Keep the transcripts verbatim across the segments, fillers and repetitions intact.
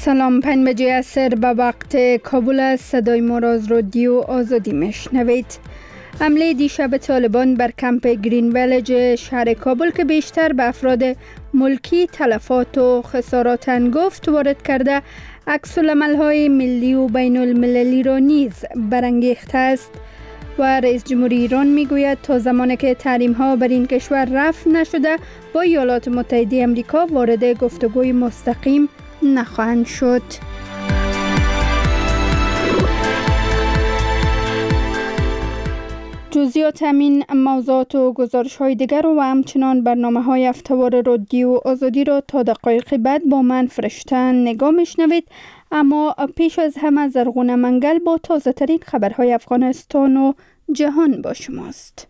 سلام، پنج بجه عصر به وقت کابل است. صدای ما را از رادیو آزادی میشنوید. حمله دیشب طالبان بر کمپ گرین ویلیج شهر کابل که بیشتر به افراد ملکی تلفات و خسارات انگفت وارد کرده، عکس العمل‌های ملی و بین المللی را نیز برانگیخته است و رئیس جمهوری ایران میگوید تا زمانی که تحریم‌ها بر این کشور رفع نشده با ایالات متحده آمریکا وارد گفتگوی مستقیم نخواهند شد. جزئیات همین موضوعات و گزارش‌های دیگر و همچنان برنامه‌های هفته‌وار رادیو آزادی را تا دقایق بعد با من فرشته نگاه می‌شنوید. اما پیش از همه زرغونه منگل با تازه ترین خبرهای افغانستان و جهان با شماست.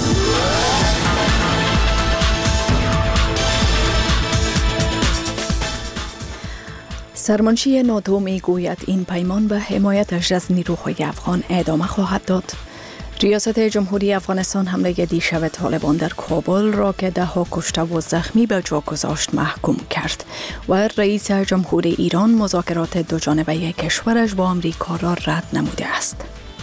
سرمنشی ناتو می گوید این پیمان به حمایتش از نیروهای افغان ادامه خواهد داد. ریاست جمهوری افغانستان حمله دیشب طالبان در کابل را که ده ها کشته و زخمی به جا گذاشت محکوم کرد و رئیس جمهوری ایران مذاکرات دو جانبه کشورش با آمریکا را رد نموده است.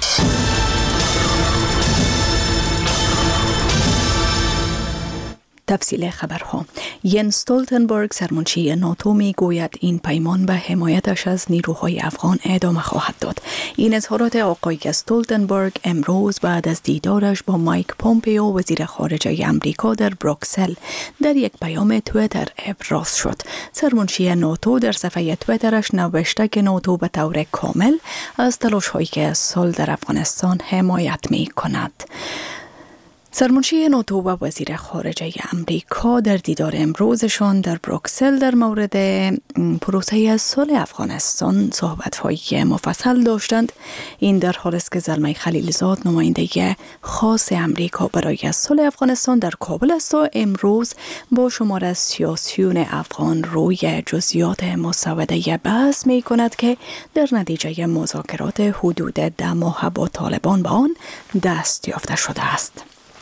تفصیل خبرها. ینس استولتنبرگ سرمنشی ناتو می گوید این پیمان به حمایتش از نیروهای افغان ادامه خواهد داد. این اظهارات آقای استولتنبرگ امروز بعد از دیدارش با مایک پومپیو وزیر خارجه آمریکا در بروکسل در یک پیام توییتر ابراز شد. سرمنشی ناتو در صفحه توییترش نوشته که ناتو به طور کامل از تلاش‌هایی که صلح در افغانستان حمایت می کند. سرمنشی ناتو و وزیر خارجه امریکا در دیدار امروزشان در بروکسل در مورد پروسه صلح افغانستان صحبت‌های مفصل داشتند. این در حالی است که زلمه خلیلزاد نماینده خاص امریکا برای صلح افغانستان در کابل است و امروز با شمار از سیاسیون افغان روی جزئیات مسوده بحث می کند که در نتیجه مذاکرات حدود ده ماه با طالبان به آن دست یافته شده است.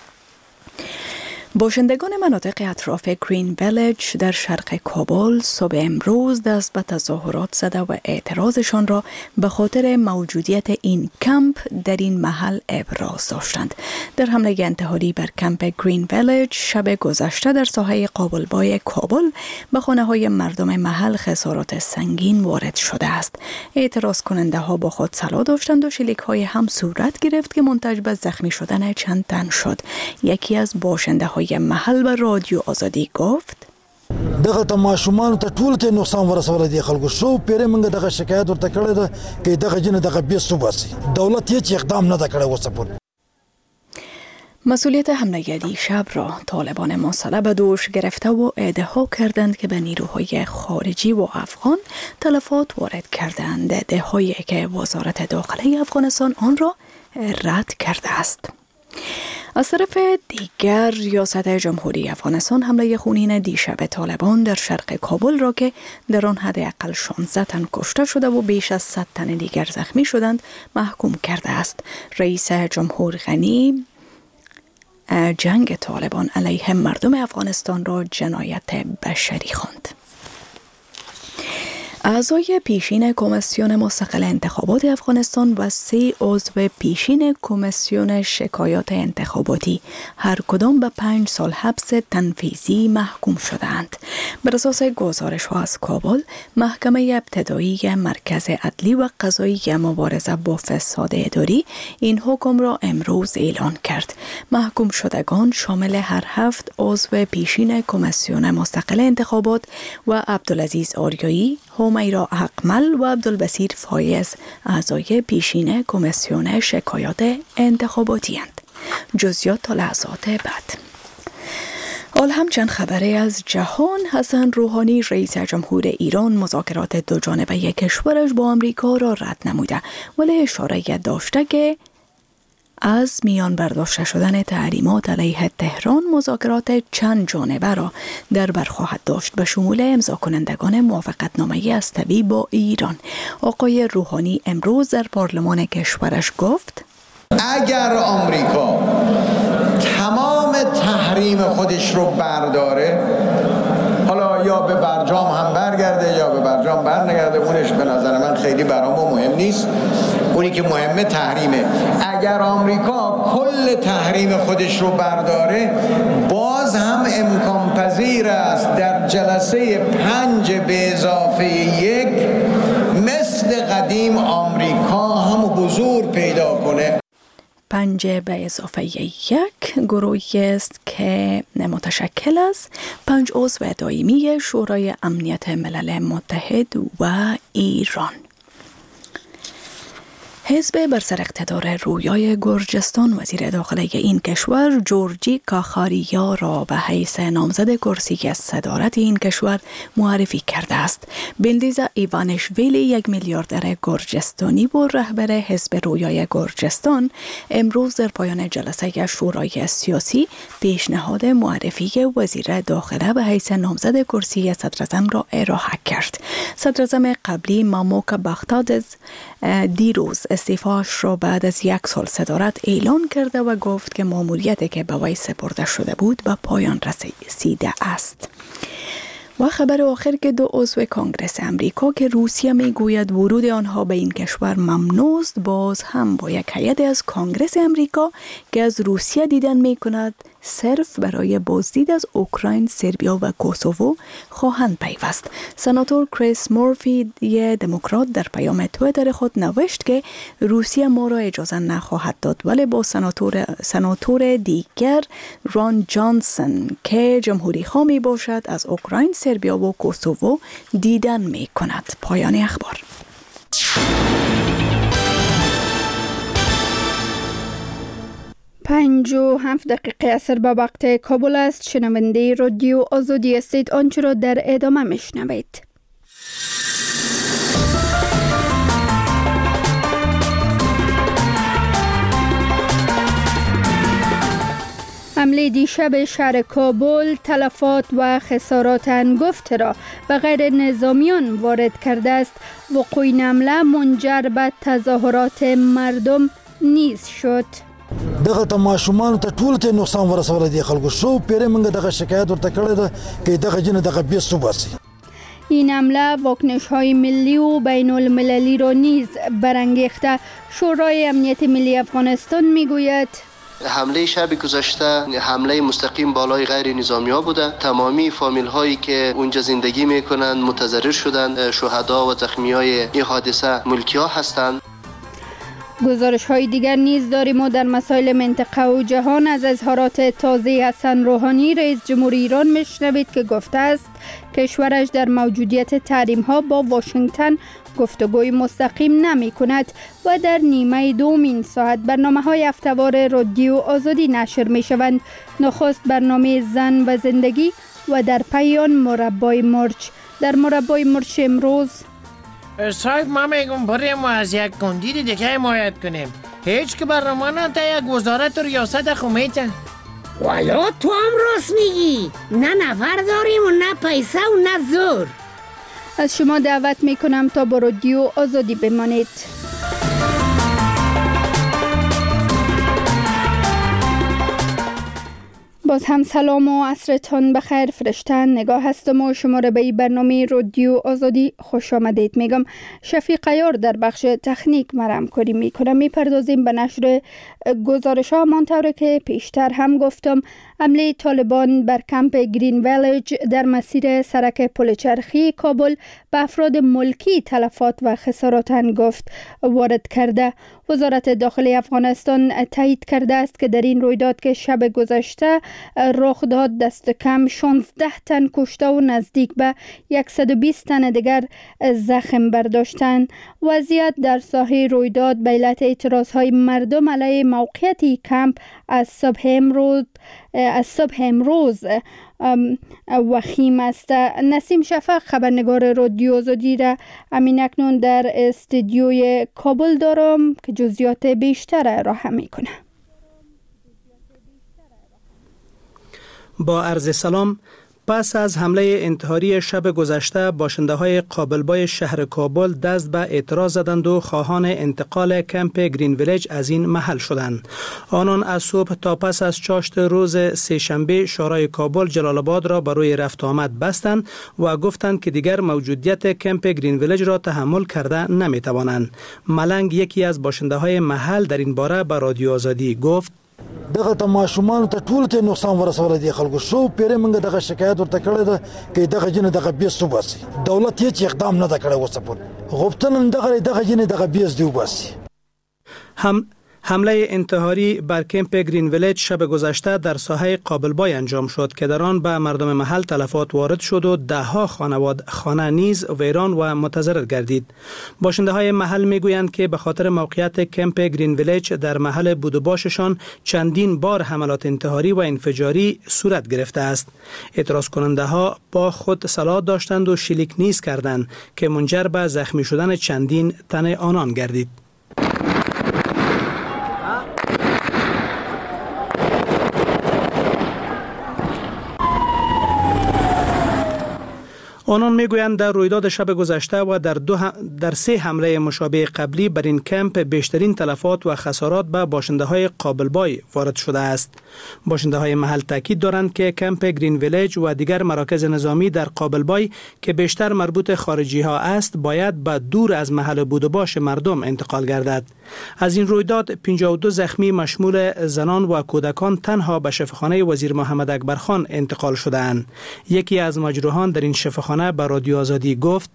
باشندگان مناطق اطراف گرین ویلیج در شرق کابل صبح امروز دست به تظاهرات زده و اعتراضشان را به خاطر موجودیت این کمپ در این محل ابراز داشتند. در حمله انتحاری بر کمپ گرین ویلیج شب گذشته در ساحه قابلبای کابل به خانه‌های مردم محل خسارات سنگین وارد شده است. اعتراض کننده ها با خود سلاح داشتند و شلیک‌های هم صورت گرفت که منتج به زخمی شدن چند تن شد. یکی از باشنده های محل به رادیو آزادی گفت: دغه تماشومان ته ټول ته نقصان ورسول دي خلکو شو پیره منګه دغه شکایت ورته کړی ده کې دغه جن دغه بیس وباسي دولت هیڅ اقدام نه کړی وسه پور. مسئولیت حمله دیشب را طالبان مسلح به دوش گرفته و ادعا کردند که به نیروهای خارجی و افغان تلفات وارد کردند، ادعایی که وزارت داخله افغانستان آن را رد کرده است. از طرف دیگر ریاست جمهوری افغانستان حمله خونین دیشب طالبان در شرق کابل را که در آن حداقل شانزده تن کشته شده و بیش از صد تن دیگر زخمی شدند محکوم کرده است. رئیس جمهور غنی جنگ طالبان علیه مردم افغانستان را جنایت بشری خواند. اعضای پیشین کمیسیون مستقل انتخابات افغانستان و سه عضو پیشین کمیسیون شکایات انتخاباتی هر کدام به پنج سال حبس تنفیذی محکوم شدند. بر اساس گزارش‌ها از کابل، محکمه ابتدایی مرکز عدلی و قضایی مبارزه با فساد اداری این حکم را امروز اعلان کرد. محکوم شدگان شامل هر هفت عضو پیشین کمیسیون مستقل انتخابات و عبدالعزیز آریایی، همیرا حقمل و عبدالبصیر فایز اعضای پیشین کمیسیون شکایات انتخاباتی اند. جزئیات تا لحظات بعد. حال همچند خبری از جهان. حسن روحانی رئیس جمهور ایران مذاکرات دو جانبه کشورش با آمریکا را رد نموده ولی اشاره داشته که از میان برداشته شدن تحریمات علیه تهران مذاکرات چند جانبه را در بر خواهد داشت به شمول امضا کنندگان موافقتنامه استوی با ایران. آقای روحانی امروز در پارلمان کشورش گفت: اگر آمریکا تمام تحریم خودش رو برداره، حالا یا به برجام هم برگرده یا به برجام برنگرده، اونش به نظر من خیلی برام مهم نیست. اونی که مهمه تحریمه. اگر آمریکا کل تحریم خودش رو برداره، باز هم امکان پذیر است در جلسه پنج به اضافه یک مثل قدیم آمریکا هم حضور پیدا کنه. پنج به اضافه یک گروهی است که متشکل است پنج عضو دائمی شورای امنیت ملل متحد و ایران. حزب بر سر اقتدار رویای گرجستان وزیر داخلی این کشور جورجی کاخاریا را به حیث نامزد کرسی صدارت این کشور معرفی کرده است. بندیزا ایوانشویلی، یک میلیاردر گرجستانی و رهبر حزب رویای گرجستان، امروز در پایان جلسه شورای سیاسی پیشنهاد معرفی وزیر داخله به حیث نامزد کرسی صدراعظم را ارائه کرد. صدراعظم قبلی ماموک بختادز دیروز استعفاش را بعد از یک سال صدارت اعلان کرده و گفت که ماموریتی که به وی سپرده شده بود به پایان رسیده است. و خبر آخر که دو عضو کنگره امریکا که روسیه میگوید ورود آنها به این کشور ممنوع است، باز هم با یک هیئت از کنگره امریکا که از روسیه دیدن میکند صرف برای بازدید از اوکراین، سربیا و کوسوو خواهند پیوست. سناتور کریس مورفی دموکرات در پیام توییتر خود نوشت که روسیه ما را اجازه نخواهد داد، ولی با سناتور سناتور دیگر ران جانسن که جمهوری خواه می باشد از اوکراین، سربیا و کوسوو دیدن می کند. پایان اخبار. پنج و هفت دقیقه اثر به وقت کابل است. شنونده رادیو آزادی استید. آنچه را در ادامه میشنوید. حمله دیشب شهر کابل تلفات و خسارات هنگفت را به غیر نظامیان وارد کرده است. وقوع این حمله منجر به تظاهرات مردم نیز شد. دغه تماشومان ته ټول ته نقصان ورسول دي خلکو شو پیره منګه دغه شکایت ورته کړی ده که دغه جن دغه بیست وباسي. این حمله واکنش های ملی و بین المللی را نیز برانگیخته. شورای امنیت ملی افغانستان میگوید حمله شب گذشته حمله مستقیم بالای غیر نظامی ها بوده. تمامی فامیل هایی که اونجا زندگی میکنند متضرر شدند. شهدا و زخمی های این حادثه ملکی ها هستند. گزارش های دیگر نیز داریم و در مسائل منطقه و جهان از اظهارات تازه حسن روحانی رئیس جمهوری ایران میشنوید که گفته است کشورش در موجودیت تحریم ها با واشنگتن گفتگوی مستقیم نمی کند و در نیمه دومین ساعت برنامه های هفته‌وار رادیو آزادی نشر می شوند. نخست برنامه زن و زندگی و در پی آن مربای مرچ. در مربای مرچ امروز صاحب ما میگم بریم و از یک کندید دیگه حمایت کنیم. هیچ که برنامه نه تا یک وزارت و ریاست خمیته. والا تو هم راست میگی. نه نفر داریم و نه پیسه و نه زور. از شما دعوت میکنم تا با رادیو آزادی بمانید. باز هم سلام و عصرتان بخیر. فرشتن نگاه هستم و شما را به این برنامه رادیو آزادی خوش آمدید میگم. شفیق عیار در بخش تکنیک مرام کاری میکنم. میپردازیم به نشر گزارش ها. همانطور که پیشتر هم گفتم حمله طالبان بر کمپ گرین ویلیج در مسیر سرک پل چرخی کابل به افراد ملکی تلفات و خسارات هنگفت وارد کرده. وزارت داخلی افغانستان تایید کرده است که در این رویداد که شب گذشته رخ داد دست کم شانزده تن کشته و نزدیک به صد و بیست تن دیگر زخم برداشتند. وضعیت در ساحه رویداد به علت اعتراضهای مردم علیه موقعیت کمپ از صبح امروز از صبح امروز وخیم است. نسیم شفق خبرنگار رادیو آزادی را امین اکنون در استودیوی کابل دارم که جزئیات بیشتر ارائه میکنه. با عرض سلام. پس از حمله انتحاری شب گذشته باشنده های قابلبای شهر کابل دست به اعتراض زدند و خواهان انتقال کمپ گرین ویلیج از این محل شدند. آنان از صبح تا پس از چاشت روز سه‌شنبه شورای کابل جلال آباد را برای رفت آمد بستند و گفتند که دیگر موجودیت کمپ گرین ویلیج را تحمل کرده نمی توانند. ملنگ یکی از باشنده های محل در این باره به رادیو آزادی گفت: دغه تماشومان ته ټول ته نقصان ورسول دي خلکو شو پیره منګه دغه شکایت ورته کړی ده چې دغه جن دغه بیس وباسي. دولت هیڅ اقدام نه کړی اوسه پورې. غوښتنه دغه دغه جن دغه بیس دی وباسي. هم حمله انتحاری بر کمپ گرین ویلیج شب گذشته در ساحه قابلبای انجام شد که در آن به مردم محل تلفات وارد شد و ده ها خانواد خانه نیز ویران و متضرر گردید. باشنده های محل میگویند که به خاطر موقعیت کمپ گرین ویلیج در محل بود و باششان چندین بار حملات انتحاری و انفجاری صورت گرفته است. اعتراض کننده ها با خود سلاح داشتند و شلیک نیز کردند که منجر به زخمی شدن چندین تن آنان گردید. آنان میگویند در رویداد شب گذشته و در دو هم در سه حمله مشابه قبلی بر این کمپ بیشترین تلفات و خسارات به باشنده های قابلبای وارد شده است. باشنده های محل تاکید دارند که کمپ گرین ویلیج و دیگر مراکز نظامی در قابلبای که بیشتر مربوط خارجی ها است باید به دور از محل بود و باش مردم انتقال گردد. از این رویداد پنجاه و دو زخمی مشمول زنان و کودکان تنها به شفاخانه وزیر محمد اکبرخان انتقال شده‌اند. یکی از مجروحان در این شفاخانه به رادیو آزادی گفت: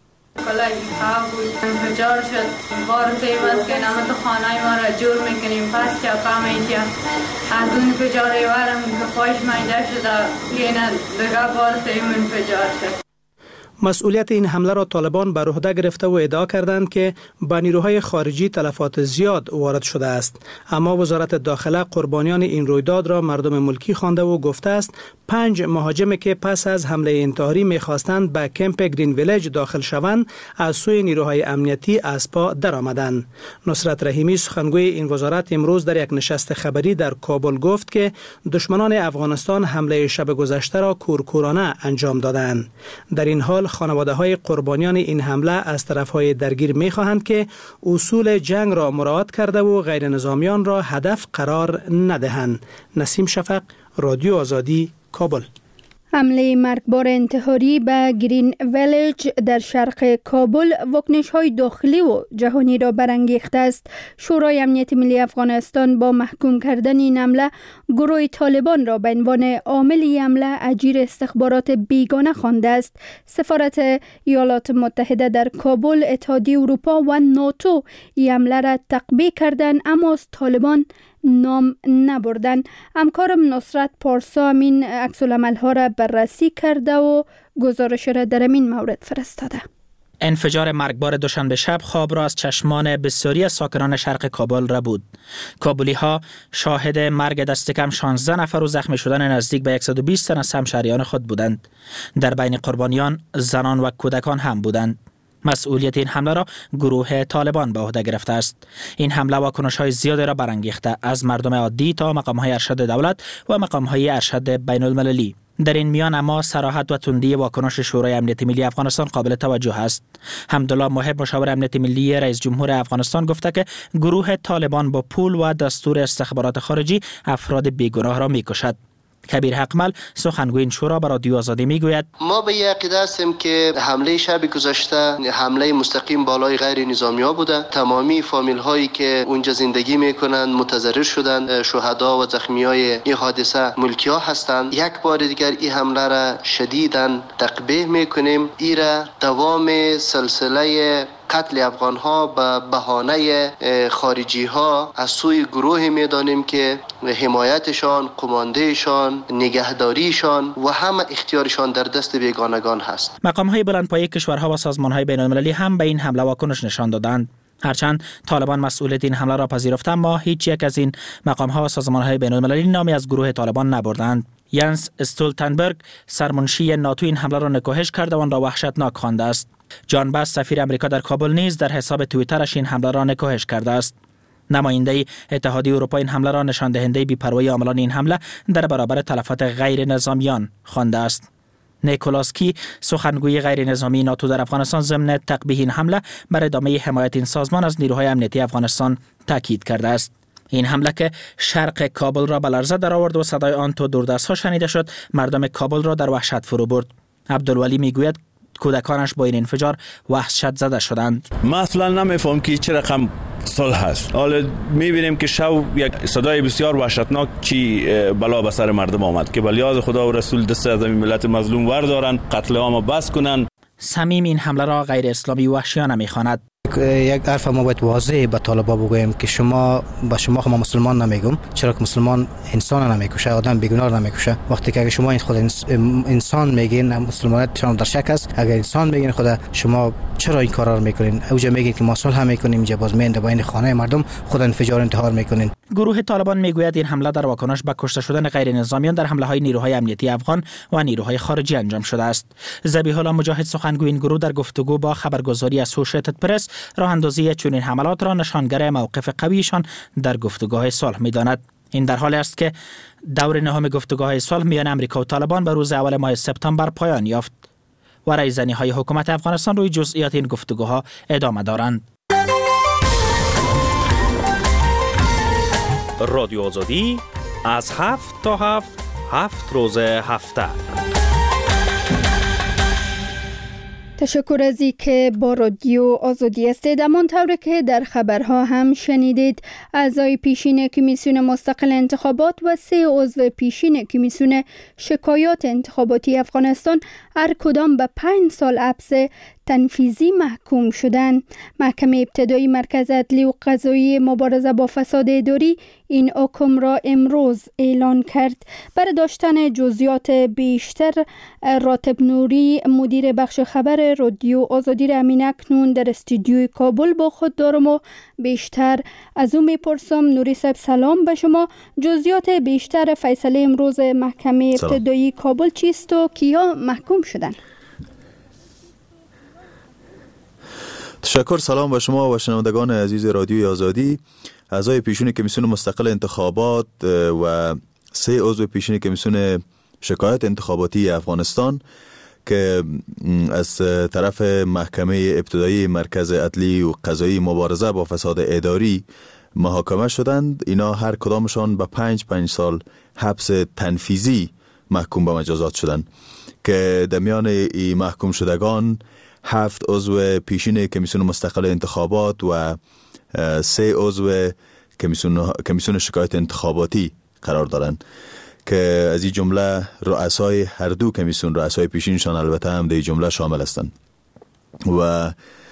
بلای خواب بود، انفجار شد، بار پیوست که نمت خانه ما را جور میکنیم پس چاپا میتیم. از اون انفجار ایوارم که پاش میده شده یه دیگه بار سیم انفجار شد. مسئولیت این حمله را طالبان بر عهده گرفته و ادعا کردند که به نیروهای خارجی تلفات زیاد وارد شده است، اما وزارت داخله قربانیان این رویداد را مردم ملکی خوانده و گفته است پنج مهاجم که پس از حمله انتحاری می‌خواستند به کمپ گرین ویلیج داخل شوند از سوی نیروهای امنیتی از پا درآمدند. نصرت رحیمی سخنگوی این وزارت امروز در یک نشست خبری در کابل گفت که دشمنان افغانستان حمله شب گذشته را کورکورانه انجام دادند. در این حال خانواده‌های قربانیان این حمله از طرف‌های درگیر می‌خواهند که اصول جنگ را مراعات کرده و غیر نظامیان را هدف قرار ندهند. نسیم شفق، رادیو آزادی، کابل. حمله مرگبار انتحاری به گرین ویلیج در شرق کابل واکنش‌های داخلی و جهانی را برانگیخته است. شورای امنیت ملی افغانستان با محکوم کردن این حمله گروه طالبان را به عنوان عامل این حمله اجیر استخبارات بیگانه خوانده است. سفارت ایالات متحده در کابل، اتحادیه اروپا و ناتو این حمله را تقبیح کردند، اما از طالبان نام نبردن. همکارم نصرت پارسا همین عکس‌العمل‌ها را بررسی کرده و گزارش را در این مورد فرستاده. انفجار مرگبار دوشنبه شب خواب را از چشمان بسیاری از ساکنان شرق کابل را بود. کابلی ها شاهد مرگ دست کم شانزده نفر و زخمی شدن نزدیک به صد و بیست تن از همشهریان خود بودند. در بین قربانیان زنان و کودکان هم بودند. مسئولیت این حمله را گروه طالبان به عهده گرفته است. این حمله واکنش‌های زیادی را برانگیخته، از مردم عادی تا مقام‌های ارشد دولت و مقام‌های ارشد بین المللی. در این میان اما صراحت و تندی واکنش شورای امنیت ملی افغانستان قابل توجه است. حمدالله محب، مشاور امنیت ملی رئیس جمهور افغانستان، گفته که گروه طالبان با پول و دستور استخبارات خارجی افراد بیگناه را می‌کشد. کبیر حقمل، سخنگوی این شورا، به رادیو آزادی میگوید: ما به این عقیده هستیم که حمله شب گذشته حمله مستقیم بالای غیر نظامی ها بوده. تمامی فامیل هایی که اونجا زندگی میکنند متضرر شدند. شهدا و زخمی های این حادثه ملکی ها هستند. یک بار دیگر این حمله را شدیداً تقبیح میکنیم. این را دوام سلسله قتل افغان ها به بهانه خارجی ها از سوی گروه میدانیم که حمایتشان، قماندهشان، نگهداریشان و همه اختیارشان در دست بیگانگان هست. مقام های بلندپایه کشورها و سازمان های بین المللی هم به این حمله واکنش نشان دادند. هرچند طالبان مسئولیت این حمله را پذیرفته، اما هیچ یک از این مقام ها و سازمان های بین المللی نامی از گروه طالبان نبردند. ینس استولتنبرگ، سرمنشی ناتو، این حمله را نکوهش کرده و آن را وحشتناک خوانده است. جان باس، سفیر امریکا در کابل، نیز در حساب توییترش این حمله را نکوهش کرده است. نماینده اتحادیه اروپا این حمله را نشان دهنده بی‌پروایی عاملان این حمله در برابر تلفات غیر نظامیان خوانده است. نیکولاس کی سخنگوی غیر نظامی ناتو در افغانستان ضمن تقبیح این حمله بر ادامه حمایت این سازمان از نیروهای امنیتی افغانستان تاکید کرده است. این حمله که شرق کابل را به لرزه درآورد و صدای آن تا دوردست‌ها شنیده شد، مردم کابل را در وحشت فرو برد. عبدالولی میگوید کودکانش با این انفجار وحشت زده شدند. ما اصلا نمیفهم که چه رقم صلح هست. حالا میبینیم که شب یک صدای بسیار وحشتناک چی بلا به سر مردم آمد که بلیاز خدا و رسول دست از این ملت مظلوم وردارن، قتل عام بس کنن. صمیم این حمله را غیر اسلامی وحشیانه میخواند. یک حرف ما باید واضح به طالبان بگوییم که شما با شما ما مسلمان نمیگم، چرا که مسلمان انسان نمیکشه، آدم بیگناه نمیکشه. وقتی که اگه شما این خود انسان میگین، مسلمانیت شما در شک است. اگر انسان میگین خدا، شما چرا این کارا رو میکنین؟ اوجا میگین که ما صلح میکنیم، اینجا باز میند بین خانه مردم خود انفجار انتحار میکنین. گروه طالبان میگوید این حمله در واکنش به کشته شدن غیر نظامیان در حمله های نیروهای امنیتی افغان و نیروهای خارجی انجام شده است. ذبیح الله مجاهد سخنگوی این گروه در گفتگو با خبرگزاری اسوشیتد پرس راه اندازی چنین حملات را نشانگر موقف قویشان در گفتگوهای صلح می‌داند. این در حالی است که دور نهم گفتگوهای صلح میان امریکا و طالبان به روز اول ماه سپتامبر پایان یافت و رایزنی‌های حکومت افغانستان روی جزئیات این گفتگوها ادامه دارند. رادیو آزادی از هفت تا هفت هفت روز هفته. تشکر از این که با رادیو آزادی هستید. همانطور که در خبرها هم شنیدید، اعضای پیشین کمیسیون مستقل انتخابات و سه عضو پیشین کمیسیون شکایات انتخاباتی افغانستان هر کدام به پنج سال حبس تنفیذی محکوم شدند. محکمه ابتدایی مرکز عدلی و قضایی مبارزه با فساد اداری این حکم را امروز اعلان کرد. برای داشتن جزئیات بیشتر، راتب نوری مدیر بخش خبر رادیو آزادی را همین اکنون در استودیوی کابل با خود دارم و بیشتر از او میپرسم. نوری صاحب سلام به شما. جزئیات بیشتر فیصله امروز محکمه ابتدایی کابل چیست و کیا محکوم شدند؟ تشکر. سلام به شما و شنوندگان عزیز رادیوی آزادی. اعضای پیشین کمیسیون مستقل انتخابات و سه عضو پیشین کمیسیون شکایات انتخاباتی افغانستان که از طرف محکمه ابتدایی مرکز عدلی و قضایی مبارزه با فساد اداری محاکمه شدند، اینا هر کدامشان به پنج پنج سال حبس تنفیذی محکوم به مجازات شدند که در میان این محکوم شدگان هفت عضو پیشین کمیسیون مستقل انتخابات و سه عضو کمیسیون کمیسیون شکایت انتخاباتی قرار دارند که از این جمله رؤسای هر دو کمیسیون، رؤسای پیشینشان البته هم در این جمله شامل هستند. و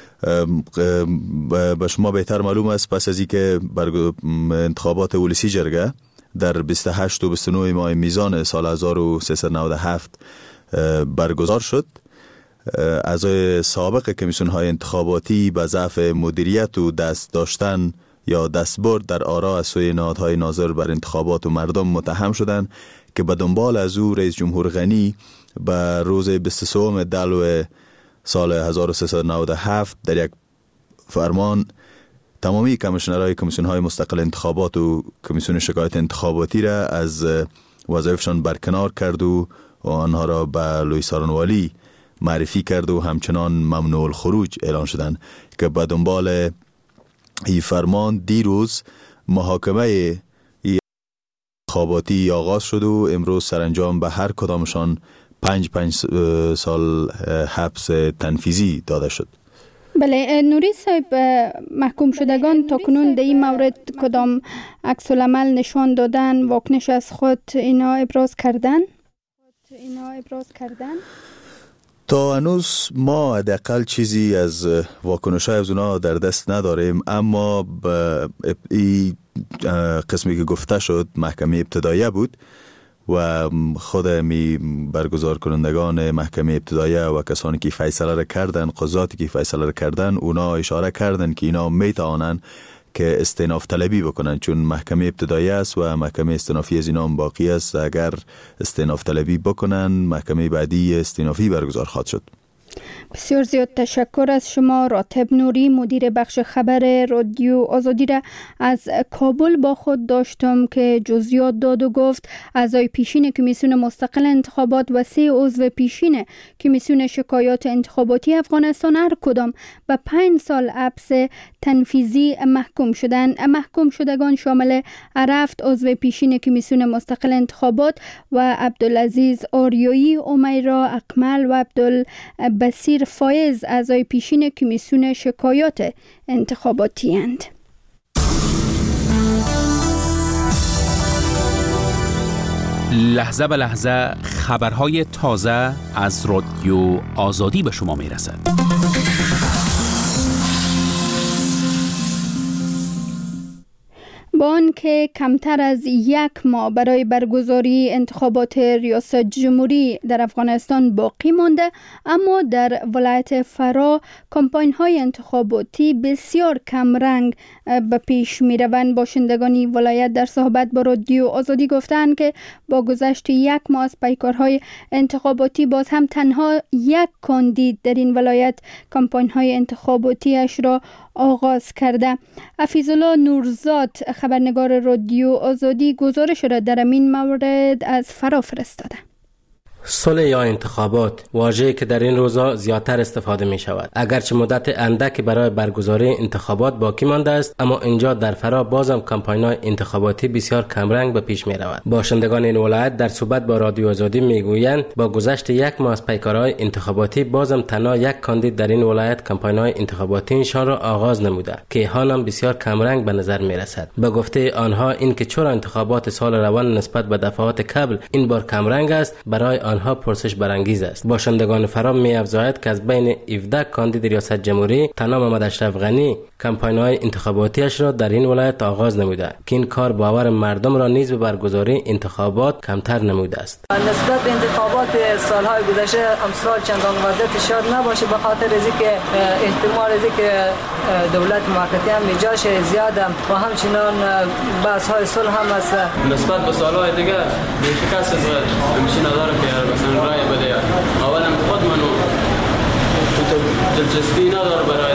به شما بهتر معلوم است پس از اینکه انتخابات ولسی جرگه در بیست و هشت و بیست و نه ماه میزان سال هزار و سیصد و نود و هفت برگزار شد، اعضای سابق کمیسیون های انتخاباتی به ضعف مدیریت و دست داشتن یا دستبرد در آرا از سوی نهادهای ناظر بر انتخابات و مردم متهم شدند که به دنبال از او رئیس جمهور غنی به روز بیست و سوم دلو سال هزار و سیصد و نود و هفت در یک فرمان تمامی کمیشنرهای کمیسیون های مستقل انتخابات و کمیسیون شکایت انتخاباتی را از وظایفشان برکنار کرد و آنها را به لوی سارنوالی معرفی کرد و همچنان ممنوع الخروج اعلان شدند که به دنبال این فرمان دیروز محاکمه انتخاباتی آغاز شد و امروز سرانجام به هر کدامشان پنج پنج سال حبس تنفیذی داده شد. بله نوری صاحب، محکوم شدگان تا کنون در این مورد کدام عکس العمل نشان دادن، واکنش از خود اینا ابراز کردن؟ اینا ابراز کردن؟ تا هنوز ما حداقل چیزی از واکنش‌های از اونا در دست نداریم، اما به این قسمی که گفته شد محکمه ابتداییه بود و خود می برگزار کنندگان محکمه ابتداییه و کسانی که فیصله را کردن، قضاتی که فیصله را کردن، اونا اشاره کردن که اینا میتوانند که استئناف طلبی بکنن، چون محکمه ابتدایی است و محکمه استئنافی از اینا باقی است. اگر استئناف طلبی بکنن محکمه بعدی استئنافی برگزار خواهد شد. بسیار زیاد تشکر از شما. راتب نوری، مدیر بخش خبر رادیو آزادی را از کابل با خود داشتم که جزئیات داد و گفت اعضای پیشین کمیسیون مستقل انتخابات و سه عضو پیشین کمیسیون شکایات انتخاباتی افغانستان هر کدام به پنج سال حبس تنفیذی محکوم شدند. محکوم شدگان شامل عرفت عضو پیشین کمیسیون مستقل انتخابات و عبدالعزیز آریایی، امیرا اقمل و عبدالبصیر فایز اعضای پیشین کمیسیون شکایات انتخاباتی اند. لحظه به لحظه خبرهای تازه از رادیو آزادی به شما می رسد. با آنکه کمتر از یک ماه برای برگزاری انتخابات ریاست جمهوری در افغانستان باقی مانده، اما در ولایت فرا کمپاین های انتخاباتی بسیار کم رنگ به پیش می روند. باشندگان ولایت در صحبت با رادیو آزادی گفتند که با گذشت یک ماه از پیکارهای انتخاباتی باز هم تنها یک کاندید در این ولایت کمپاین های انتخاباتیش را آغاز کرده. حفیظالله نورزاد خبرنگار رادیو آزادی گزارش را در این مورد از فرا فرستاده. صلح یا انتخابات واژه‌ای که در این روزها زیادتر استفاده می شود. اگرچه مدت اندکی برای برگزاری انتخابات باقی مانده است، اما اینجا در فرا بازم کمپاین‌های انتخاباتی بسیار کمرنگ به پیش می رود. باشندگان این ولایت در صحبت با رادیو آزادی می گویند با گذشت یک ماه از پیکارهای انتخاباتی بازم تنها یک کاندید در این ولایت کمپاین‌های انتخاباتیشان را آغاز نموده که آن هم بسیار کمرنگ به نظر می رسد. به گفته آنها این که چرا انتخابات سال روان نسبت به دفعات قبل این بار کمرنگ است برای آنها پرسش برانگیز است. باشندگان فرا می افزاید که از بین هفده کاندید ریاست جمهوری تنها محمد اشرف غنی کمپاین‌های انتخاباتیش را در این ولایت آغاز نموده که این کار باور مردم را نیز به برگزاری انتخابات کمتر نموده است. نسبت به انتخابات سالهای گذشته امسال چندان وضعیت شاد نباشه به خاطر از اینکه احتمال از اینکه دولت موقتی هم ایجادش زیاد و همچنان بحث‌های صلح هم است. نسبت به سالهای دیگه بیشتر از همیشه ندارم که مثلا رای بده. اولا خود منو دلچسپی نداره برای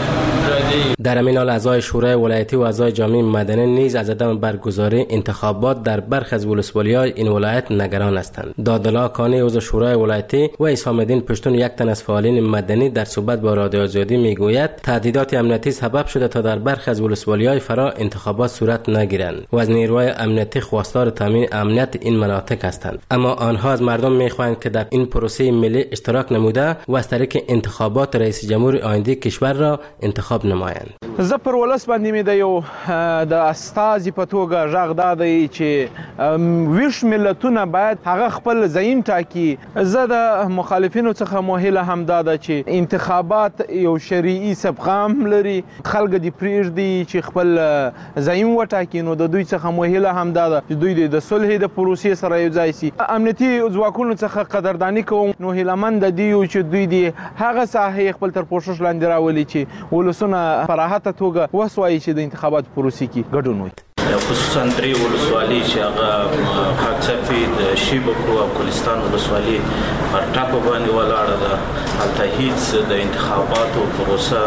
در همین حال اعضای شورای ولایتی و اعضای جامعه مدنی نیز از عدم برگزاری انتخابات در برخی از ولسوالی‌های این ولایت نگران هستند. دادالله کانی عضو شورای ولایتی و اسحاق الدین پشتون یک تن از فعالین مدنی در صحبت با رادیو آزادی میگوید تهدیدات امنیتی سبب شده تا در برخی از ولسوالی‌های فرا انتخابات صورت نگیرند و از نیروهای امنیتی خواستار تامین امنیت این مناطق هستند، اما آنها از مردم میخواهند که در این پروسه ملی اشتراک نموده و از طریق انتخابات رئیس جمهور آینده کشور را انتخاب نمایند. زه پر ولس باندې مې د یو د استازي په توګه غږ دا دی چې ویش ملتونه باید هغه خپل زعیم ټاکي. زه د مخالفینو څخه موهله هم دا ده چې انتخابات یو شرعي سبقه هم لري، خلک دې پرېږدي چې خپل زعیم وټاکي. نو د دوی څخه موهله هم دا ده چې دوی د صلح د پروسې سره یو ځای سي. امنیتي ځواکونو څخه قدرداني کوم. نو هیلهمند دي چې دوی دې هغه ساحې خپل تر پوښښ لاندې راولي چې ولسونه په راحته توګه وسوایي چې د انتخاباتو پروسې کې ګډون وکړي. خصوصا درې ولسوالۍ چې هغه خاک سفید، شیب پرو او کوهستان ولسوالۍ پر ټاپو باندې ولاړه ده. هلته هیڅ د انتخاباتو پروسه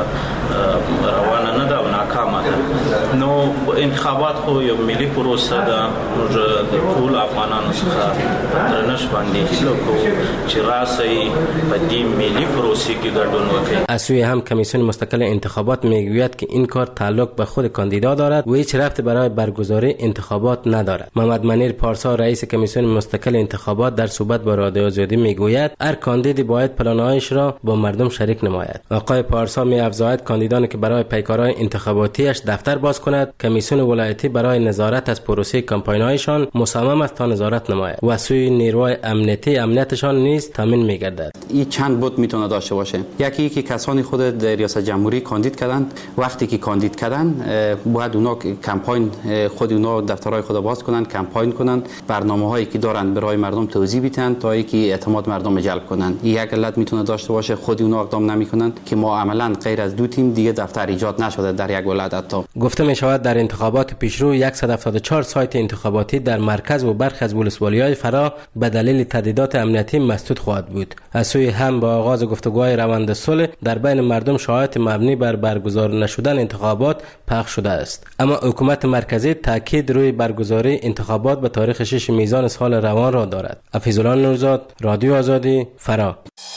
روانه نه ده او ناکامه ده. نو انتخابات خو یو ملي پروسه ده. موږ د ټول افغانانو څخه درنښت باندې هیله کوو چې راسئ په دې ملي پروسې کې ګډون وکړي. از سوی هم کمیسیون مستقل انتخابات میگوید که این کار تعلق به خود کاندیدا دارد و هیچ ربطی برای برگزاری انتخابات ندارد. محمد منیر پارسا رئیس کمیسیون مستقل انتخابات در صحبت با رادیو آزادی میگوید هر کاندیدی باید پلان‌هایش را با مردم شریک نماید. آقای پارسا می افزاید کاندیدانی که برای پیکارهای انتخاباتیش دفتر باز کند، کمیسیون ولایتی برای نظارت از پروسه کمپاین‌هایشان مصمم است تا نظارت نماید و سوی نیروهای امنیتی امنیتشان نیز تامین می‌گردد. این چند بود میتونه داشته باشه. یکی که کسانی خود در ریاست جمهوری کاندید کردند، وقتی که کاندید کردن باید اونا کمپاین خود اونا دفترهای خود باز کنند، کمپاین کنند، برنامه برنامه هایی که دارند برای مردم توضیح بدن تا اینکه اعتماد مردم جلب کنند. یک علت میتونه داشته باشه خود اونا اقدام نمیکنند که ما عملا غیر از دو تیم دیگه دفتر ایجاد نشده در یک ولایت. حتی گفته می شود در انتخابات پیشرو صد و هفتاد و چهار سایت انتخاباتی در مرکز و برخی از ولسوالی‌های فرا به دلیل تهدیدات امنیتی مسدود خواهد بود. از سوی هم با آغاز گفتگوهای روند صلح در بین مردم شایعات مبنی بر برگزار نشدن انتخابات پخش شده است. اما حکومت مرکزی تاکید روی برگزاری انتخابات به تاریخ شش میزان سال روان را دارد. حفیظ‌الله نورزاد، رادیو آزادی، فرا.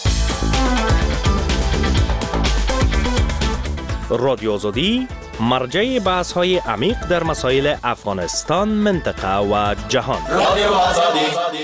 رادیو آزادی مرجع بحث های عمیق در مسائل افغانستان، منطقه و جهان. رادیو آزادی.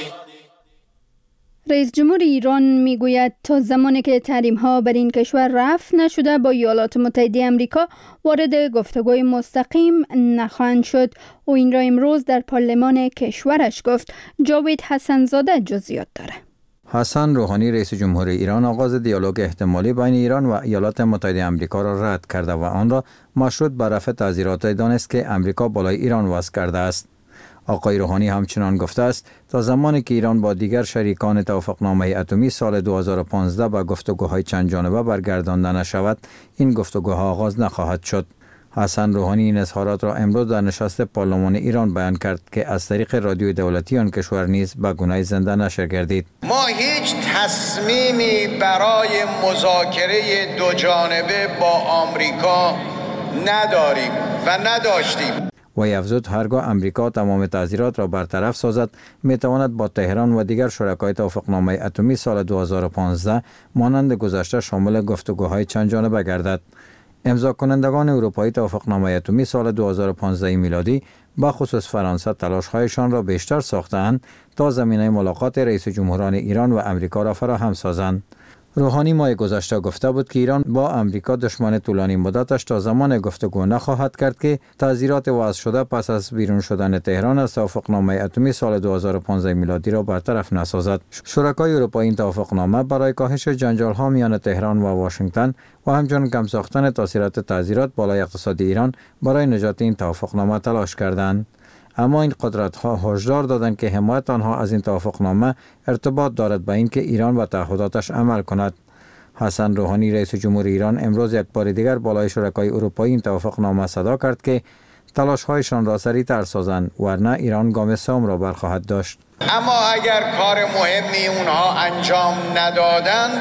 رئیس جمهور ایران میگوید تا زمانی که تحریم ها بر این کشور رفع نشده با ایالات متحده آمریکا وارد گفتگوی مستقیم نخواهند شد. او این را امروز در پارلمان کشورش گفت. جاوید حسن زاده جزئیات داره. حسن روحانی رئیس جمهور ایران آغاز دیالوگ احتمالی بین ایران و ایالات متحده آمریکا را رد کرده و آن را مشروط بر رفع تعزیرات دانست که آمریکا بالای ایران وضع کرده است. آقای روحانی همچنان گفته است تا زمانی که ایران با دیگر شریکان توافقنامه اتمی سال دو هزار و پانزده به گفتگوهای چند جانبه برگردانده نشود، این گفتگوها آغاز نخواهد شد. حسن روحانی این اظهارات را امروز در نشست پارلمان ایران بیان کرد که از طریق رادیوی دولتی آن کشور نیز به گونه زنده نشر گردید. ما هیچ تصمیمی برای مذاکره دو جانبه با آمریکا نداریم و نداشتیم. و افزود هرگاه امریکا تمام تعزیرات را برطرف سازد میتواند با تهران و دیگر شرکای توافقنامه اتمی سال دو هزار و پانزده مانند گذشته شامل گفتگوهای چند جانبه گردد. امضا کنندگان اروپایی توافقنامه اتمی سال دو هزار و پانزده میلادی با خصوص فرانسه تلاش‌هایشان را بیشتر ساختند تا زمینه ملاقات رئیس جمهوران ایران و امریکا را فراهم سازند. روحانی ماه گذشته گفته بود که ایران با امریکا دشمن طولانی مدتش تا زمان گفتگو نخواهد کرد که تعزیرات وضع شده پس از بیرون شدن تهران از توافقنامه اتمی سال دو هزار و پانزده میلادی را برطرف نسازد. شرکای اروپایی این توافقنامه برای کاهش جنجال‌ها میان تهران و واشنگتن و همچنین کم ساختن تاثیرات تعزیرات بالای اقتصاد ایران برای نجات این توافقنامه تلاش کردند. اما این قدرت‌ها هشدار دادند که حمایت آنها از این توافقنامه ارتباط دارد به اینکه ایران و تعهداتش عمل کند. حسن روحانی رئیس جمهور ایران امروز یک بار دیگر بالای شرکای اروپایی این توافقنامه صدا کرد که تلاش‌هایشان را سریع‌تر سازند ورنه ایران گام سوم را برخواهد داشت. اما اگر کار مهمی اونها انجام ندادند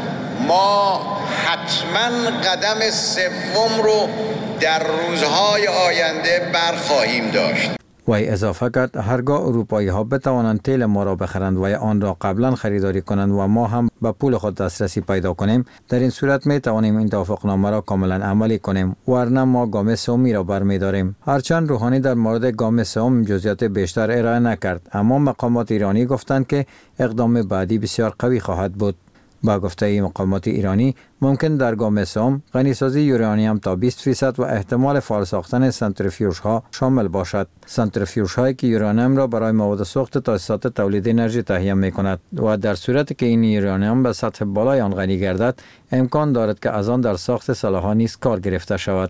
ما حتما قدم سوم رو در روزهای آینده برخواهیم داشت. وی اضافه کرد هرگاه اروپایی ها بتوانند تیل ما را بخرند و آن را قبلا خریداری کنند و ما هم به پول خود دسترسی پیدا کنیم، در این صورت می توانیم این توافقنامه را کاملا عملی کنیم ورنه ما گام سومی را برمی‌داریم. هرچند روحانی در مورد گام سوم جزئیات بیشتر ارائه نکرد، اما مقامات ایرانی گفتند که اقدام بعدی بسیار قوی خواهد بود. با گفته مقامات ایرانی ممکن در گام سوم غنیسازی یورانیم تا بیست فیصد و احتمال فعال ساختن سنتریفیوژ ها شامل باشد. سنتریفیوژ هایی که یورانیم را برای مواد سوخت تاسیسات تولید انرژی تهیه می کند و در صورتی که این یورانیم به سطح بالای آن غنی گردد امکان دارد که از آن در ساخت سلاح‌ها نیز کار گرفته شود.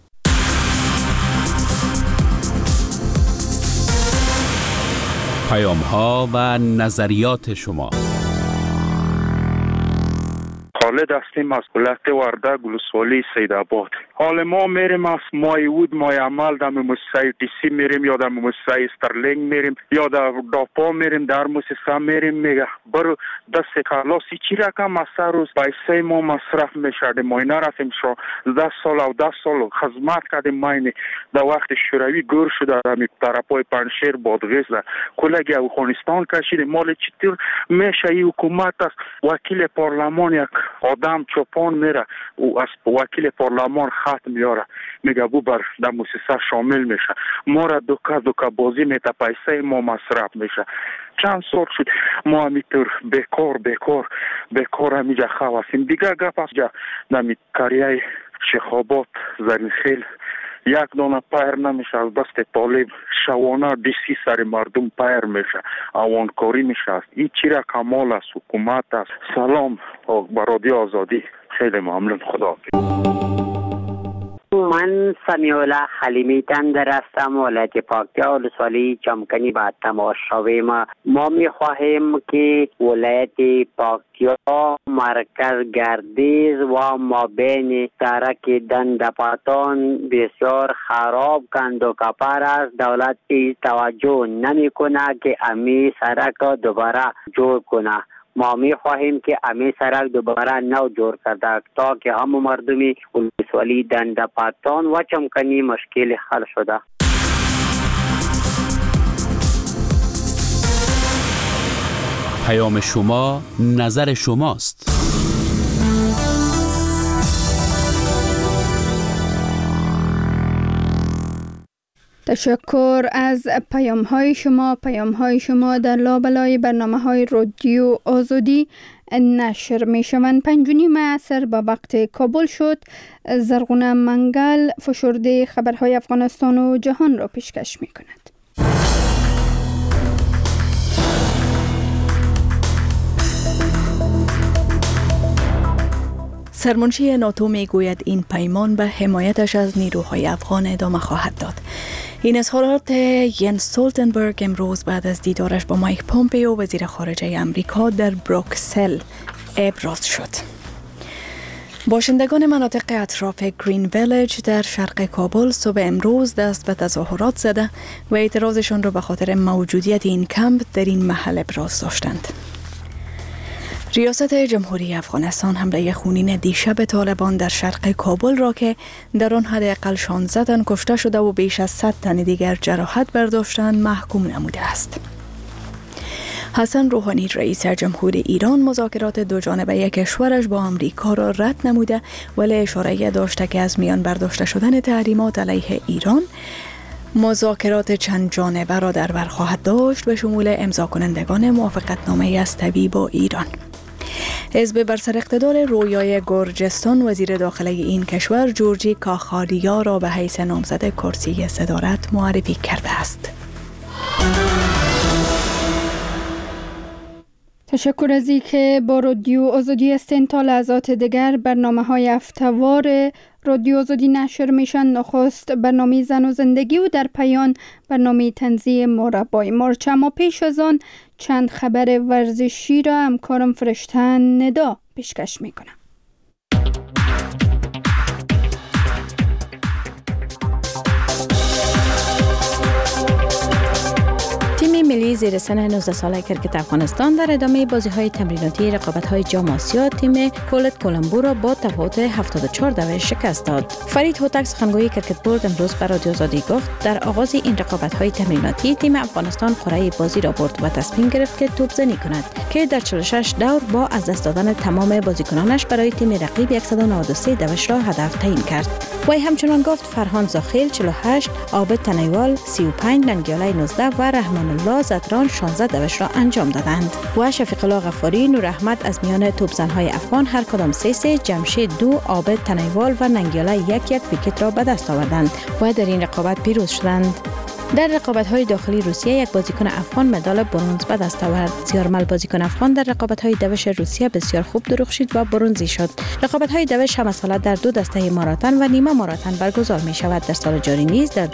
پیام ها و نظریات شما. خالد هستیم از ولایت وردک ولسوالی سیدآباد. حال ما میریم از مایود مای عمل دم موسسه تی سی میریم یا دم موسسه استرلینگ میریم یا در داپا میریم در موسسه میریم میگه برو دست خلاصی چی رقم از سر روز پیسه ما مصرف میشه. ما اینا رفتیم شو ده سال و ده سال خدمت کردیم. ما این در وقت شوروی گور شده در طرفای پنشیر بادغیس کلگی افغانستان کشیدیم. مال چطور میشه این حکومت است وکیل پارلمان یک آدم چوپان میره و از وکیل پارلمان خط میاره میگه بو بر در موسسه شامل میشه. ما را دوکا دوکا بازی میته پیسه ما مصرف میشه. چند سال شد ما همیتور بیکار بیکار بیکار همیجا خواستیم. دیگه گپ است جا نمی کاریای شیخاباد زرینخیل یک دانه پایر نمیشه از دست طالب شوانه دیسی سر مردم پایر میشه اوانکاری میشه. این چی را کمال است حکومت است. سلام با رادیو آزادی خیلی ممنون. خدا من سمیع الله حلیمی تندر هستم، ولایت پکتیا ولسوالی چمکنی با تماشاوی ما ما می خواهیم که ولایت پکتیا مرکز گردیز و مابین سرک دندپاتان بسیار خراب کند و کپر است. دولت توجه نمی کنه که امی سرک دوباره جور کنه. ما می خواهیم که امی سرک دوباره نو جور کرده تا که هم مردمی ولسوالی دندپاتان و چمکنی مشکل حل شده. پیام شما نظر شماست. تشکر از پیام های شما. پیام های شما در لابلای برنامه های رادیو آزادی نشر می شوند. پنجونی معصر با وقت کابل شد. زرغونه منگل فشرده خبرهای افغانستان و جهان را پیشکش می کند. سرمنشی ناتو می گوید این پیمان به حمایتش از نیروهای افغان ادامه خواهد داد. این اظهارات ینس استولتنبرگ امروز بعد از دیدارش با مایک پومپئو وزیر خارجه امریکا در بروکسل ابراز شد. باشندگان مناطق اطراف گرین ویلیج در شرق کابل صبح امروز دست به تظاهرات زده و اعتراضشان را به خاطر موجودیت این کمپ در این محل ابراز داشتند. ریاست جمهوری افغانستان حمله خونین دیشب طالبان در شرق کابل را که در آن حداقل شانزده تن کشته شده و بیش از صد تن دیگر جراحت برداشتند محکوم نموده است. حسن روحانی رئیس جمهور ایران مذاکرات دو جانبه کشورش با آمریکا را رد نموده ولی اشاره داشته که از میان برداشته شدن تحریمات علیه ایران مذاکرات چند جانبه را در بر خواهد داشت به شمول امضا کنندگان موافقتنامه از طبی با ایران. حزب بر سر اقتدار رویای گرجستان وزیر داخله این کشور جورجی کاخاریا را به حیث نامزد کرسی صدارت معرفی کرده است. تشکر از اینکه با رادیو آزادی هستین. تا لحظات دیگر برنامه های هفته‌وار رادیو آزادی نشر میشن. نخست برنامه زن و زندگی و در پایان برنامه طنزی مربای مارچ. اما پیش از آن چند خبر ورزشی را همکارم فرشتن ندا پیشکش میکنم. تیم ملی زیر سن نوزده ساله کرکت افغانستان در ادامه بازی‌های تمریناتی رقابت‌های جام آسیا تیم کولت کولمبو را با تفاوت هفتاد و چهار دوه شکست داد. فرید هوتک سخنگوی کرکت بورد امروز به رادیو آزادی گفت در آغاز این رقابت‌های تمریناتی تیم افغانستان قرعه بازی را برد و تصمیم گرفت که توپزنی کند که در چهل و شش دور با از دست دادن تمام بازیکنانش برای تیم رقیب صد و نود و سه دوش را هدف تعیین کرد. وی همچنان گفت فرهان زاخیل چهل و هشت، عابد تنیوال سی و پنج، ننگیالای نوزده و رحمان الله زدران شانزده دوش را انجام دادند و شفیق الله غفاری، نور احمد از میان توپزن‌های افغان هر کدام سه سه، جمشید دو، عابد تنیوال و ننگیالای یک یک ویکت را به دست آوردند و در این رقابت پیروز شدند. در رقابت‌های داخلی روسیه یک بازیکن افغان مدال برنز به دست آورد. سیارمل بازیکن افغان در رقابت‌های دوش روسیه بسیار خوب درخشید و برنزی شد. رقابت‌های دوش هم از حالت در دو دسته ماراتن و نیمه ماراتن برگزار می‌شود. در سال جاری نیز در